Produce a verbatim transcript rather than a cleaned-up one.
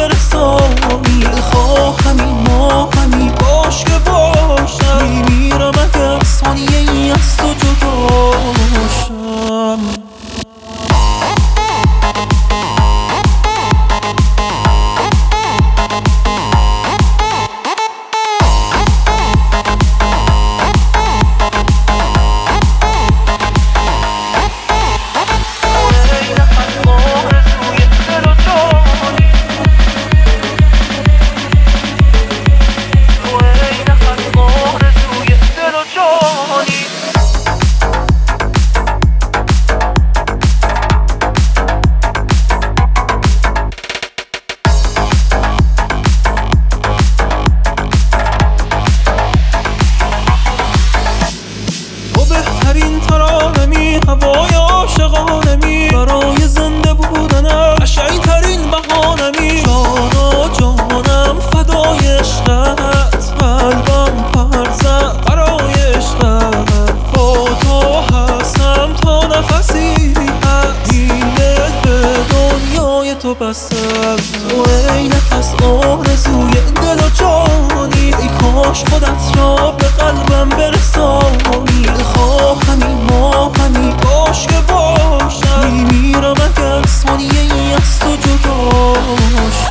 برسانی. دلخواه همین ما همی باش که باشم، میمیرم اگر ثانیه ای از تو جدا باشم. بهترین ترانمی، هوای عاشقانمی، برای زنده بودنم قشنگ ترین بهانمی. جانا جانم فدای عشقت، قلبم پر زد برای عشقت. با تو هستم تا نفسی هست، این دل به دنیای تو بستم. تو ای نفس آرزوی دل و جانی، ای کاش خودت را به قلبم برسانی. دلخواه همین ما همی باش که باشم، میمیرم اگر ثانیه ای از تو جدا باشم.